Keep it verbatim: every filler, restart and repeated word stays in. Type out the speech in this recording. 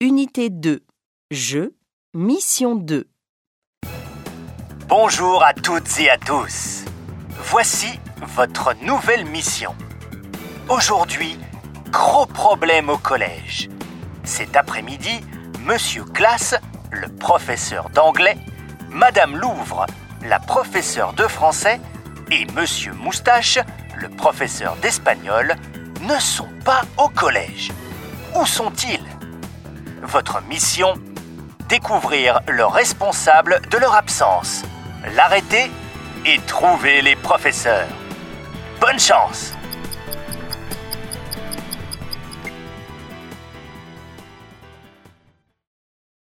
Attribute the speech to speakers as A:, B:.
A: Unité deux. Jeu, mission deux.
B: Bonjour à toutes et à tous. Voici votre nouvelle mission. Aujourd'hui, gros problème au collège. Cet après-midi, Monsieur Classe, le professeur d'anglais, Madame Louvre, la professeure de français, et Monsieur Moustache, le professeur d'espagnol, ne sont pas au collège. Où sont-ils ? Votre mission ? Découvrir le responsable de leur absence, l'arrêter et trouver les professeurs. Bonne chance!